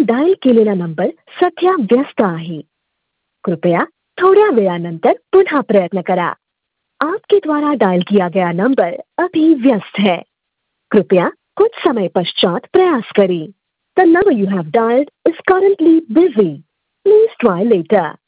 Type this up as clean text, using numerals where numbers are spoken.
Dial केलेला number सध्या व्यस्त आहे. कृपया थोड्या वेळानंतर पुन्हा प्रयत्न करा. आपके द्वारा डायल किया गया नंबर अभी व्यस्त है. कृपया कुछ समय पश्चात प्रयास करें. The number you have dialed is currently busy. Please try later.